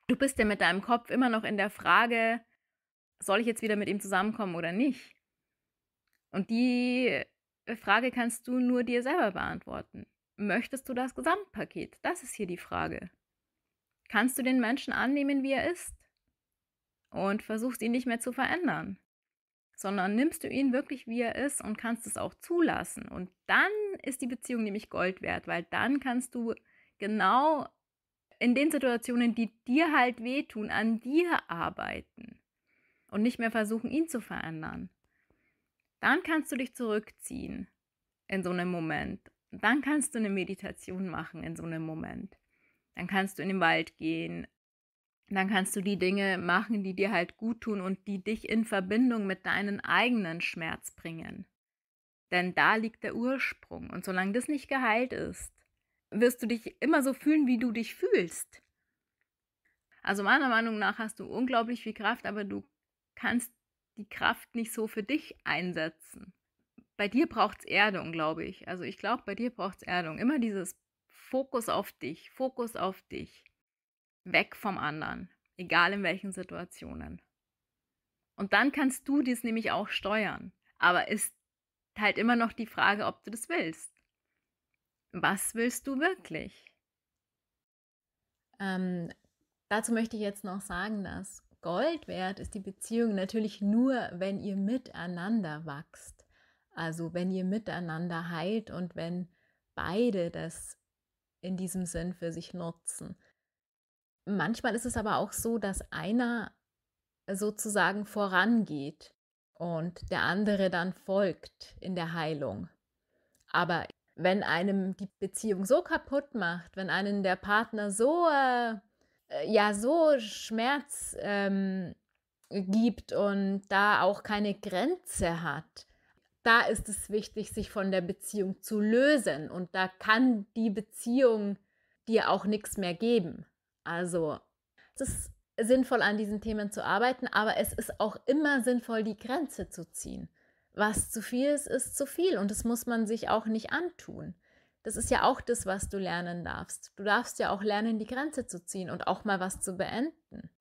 Du bist ja mit deinem Kopf immer noch in der Frage, soll ich jetzt wieder mit ihm zusammenkommen oder nicht? Und die Frage kannst du nur dir selber beantworten. Möchtest du das Gesamtpaket? Das ist hier die Frage. Kannst du den Menschen annehmen, wie er ist? Und versuchst ihn nicht mehr zu verändern, sondern nimmst du ihn wirklich, wie er ist und kannst es auch zulassen. Und dann ist die Beziehung nämlich Gold wert, weil dann kannst du genau in den Situationen, die dir halt wehtun, an dir arbeiten und nicht mehr versuchen, ihn zu verändern. Dann kannst du dich zurückziehen in so einem Moment. Dann kannst du eine Meditation machen in so einem Moment. Dann kannst du in den Wald gehen. Dann kannst du die Dinge machen, die dir halt gut tun und die dich in Verbindung mit deinem eigenen Schmerz bringen. Denn da liegt der Ursprung. Und solange das nicht geheilt ist, wirst du dich immer so fühlen, wie du dich fühlst. Also meiner Meinung nach hast du unglaublich viel Kraft, aber du kannst die Kraft nicht so für dich einsetzen. Bei dir braucht es Erdung, glaube ich. Also ich glaube, bei dir braucht es Erdung. Immer dieses Fokus auf dich, Fokus auf dich. Weg vom anderen, egal in welchen Situationen. Und dann kannst du dies nämlich auch steuern. Aber ist halt immer noch die Frage, ob du das willst. Was willst du wirklich? Ähm, dazu möchte ich jetzt noch sagen, dass Gold wert ist die Beziehung natürlich nur, wenn ihr miteinander wachst. Also wenn ihr miteinander heilt und wenn beide das in diesem Sinn für sich nutzen. Manchmal ist es aber auch so, dass einer sozusagen vorangeht und der andere dann folgt in der Heilung. Aber wenn einem die Beziehung so kaputt macht, wenn einem der Partner so, äh, ja, so Schmerz ähm, gibt und da auch keine Grenze hat, da ist es wichtig, sich von der Beziehung zu lösen. Und da kann die Beziehung dir auch nichts mehr geben. Also es ist sinnvoll, an diesen Themen zu arbeiten, aber es ist auch immer sinnvoll, die Grenze zu ziehen. Was zu viel ist, ist zu viel und das muss man sich auch nicht antun. Das ist ja auch das, was du lernen darfst. Du darfst ja auch lernen, die Grenze zu ziehen und auch mal was zu beenden.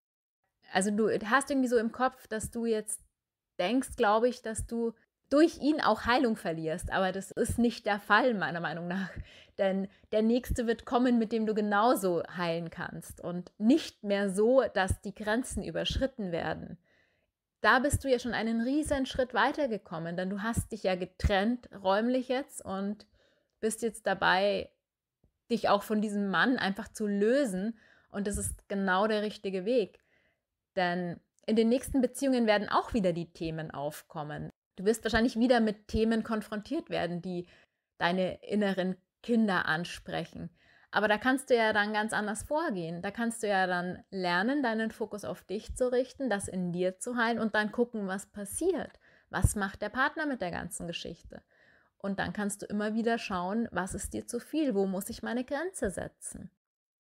Also du hast irgendwie so im Kopf, dass du jetzt denkst, glaube ich, dass du durch ihn auch Heilung verlierst. Aber das ist nicht der Fall, meiner Meinung nach. Denn der Nächste wird kommen, mit dem du genauso heilen kannst. Und nicht mehr so, dass die Grenzen überschritten werden. Da bist du ja schon einen riesen Schritt weitergekommen, denn du hast dich ja getrennt, räumlich jetzt, und bist jetzt dabei, dich auch von diesem Mann einfach zu lösen. Und das ist genau der richtige Weg. Denn in den nächsten Beziehungen werden auch wieder die Themen aufkommen. Du wirst wahrscheinlich wieder mit Themen konfrontiert werden, die deine inneren Kinder ansprechen. Aber da kannst du ja dann ganz anders vorgehen. Da kannst du ja dann lernen, deinen Fokus auf dich zu richten, das in dir zu heilen und dann gucken, was passiert. Was macht der Partner mit der ganzen Geschichte? Und dann kannst du immer wieder schauen, was ist dir zu viel? Wo muss ich meine Grenze setzen?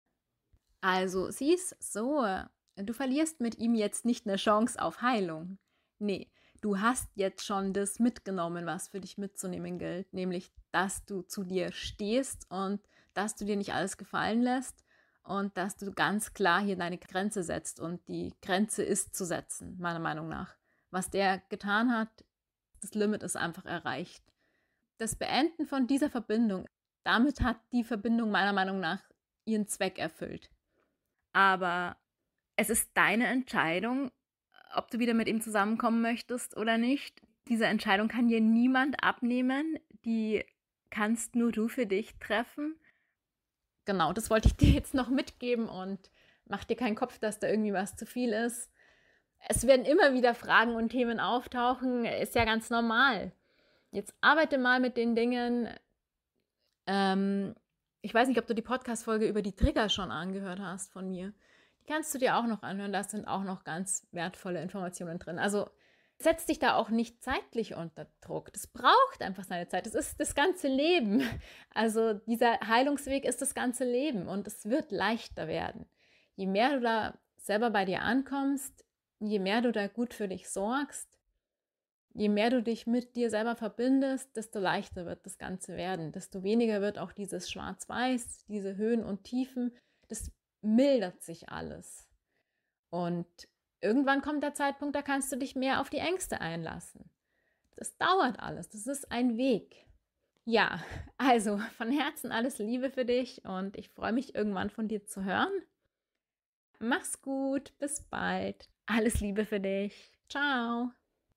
Also siehst so, du verlierst mit ihm jetzt nicht eine Chance auf Heilung. Nee, du hast jetzt schon das mitgenommen, was für dich mitzunehmen gilt, nämlich, dass du zu dir stehst und dass du dir nicht alles gefallen lässt und dass du ganz klar hier deine Grenze setzt und die Grenze ist zu setzen, meiner Meinung nach. Was der getan hat, das Limit ist einfach erreicht. Das Beenden von dieser Verbindung, damit hat die Verbindung meiner Meinung nach ihren Zweck erfüllt. Aber es ist deine Entscheidung, ob du wieder mit ihm zusammenkommen möchtest oder nicht. Diese Entscheidung kann dir niemand abnehmen. Die kannst nur du für dich treffen. Genau, das wollte ich dir jetzt noch mitgeben und mach dir keinen Kopf, dass da irgendwie was zu viel ist. Es werden immer wieder Fragen und Themen auftauchen, ist ja ganz normal. Jetzt arbeite mal mit den Dingen. Ähm, ich weiß nicht, ob du die Podcast-Folge über die Trigger schon angehört hast von mir. Die kannst du dir auch noch anhören, da sind auch noch ganz wertvolle Informationen drin. Also setz dich da auch nicht zeitlich unter Druck. Das braucht einfach seine Zeit. Das ist das ganze Leben. Also dieser Heilungsweg ist das ganze Leben und es wird leichter werden. Je mehr du da selber bei dir ankommst, je mehr du da gut für dich sorgst, je mehr du dich mit dir selber verbindest, desto leichter wird das Ganze werden. Desto weniger wird auch dieses Schwarz-Weiß, diese Höhen und Tiefen, das mildert sich alles. Und irgendwann kommt der Zeitpunkt, da kannst du dich mehr auf die Ängste einlassen. Das dauert alles, das ist ein Weg. Ja, also von Herzen alles Liebe für dich und ich freue mich irgendwann von dir zu hören. Mach's gut, bis bald. Alles Liebe für dich. Ciao.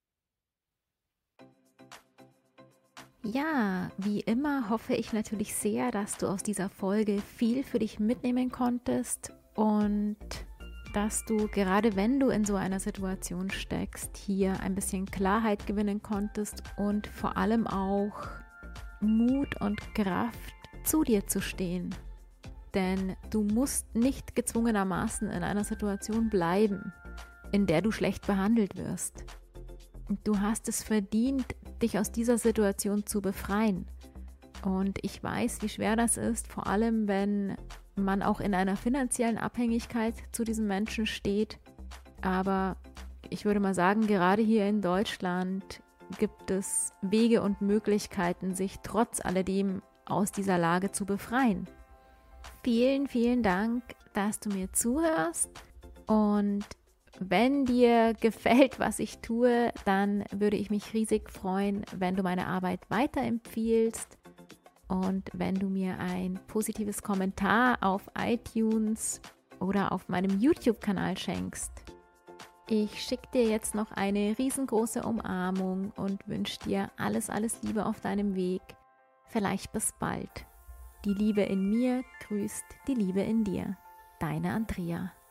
Ja, wie immer hoffe ich natürlich sehr, dass du aus dieser Folge viel für dich mitnehmen konntest und dass du, gerade wenn du in so einer Situation steckst, hier ein bisschen Klarheit gewinnen konntest und vor allem auch Mut und Kraft, zu dir zu stehen. Denn du musst nicht gezwungenermaßen in einer Situation bleiben, in der du schlecht behandelt wirst. Du hast es verdient, dich aus dieser Situation zu befreien. Und ich weiß, wie schwer das ist, vor allem wenn man auch in einer finanziellen Abhängigkeit zu diesem Menschen steht. Aber ich würde mal sagen, gerade hier in Deutschland gibt es Wege und Möglichkeiten, sich trotz alledem aus dieser Lage zu befreien. Vielen, vielen Dank, dass du mir zuhörst, und wenn dir gefällt, was ich tue, dann würde ich mich riesig freuen, wenn du meine Arbeit weiterempfiehlst und wenn du mir ein positives Kommentar auf iTunes oder auf meinem YouTube-Kanal schenkst. Ich schicke dir jetzt noch eine riesengroße Umarmung und wünsche dir alles, alles Liebe auf deinem Weg. Vielleicht bis bald. Die Liebe in mir grüßt die Liebe in dir. Deine Andrea.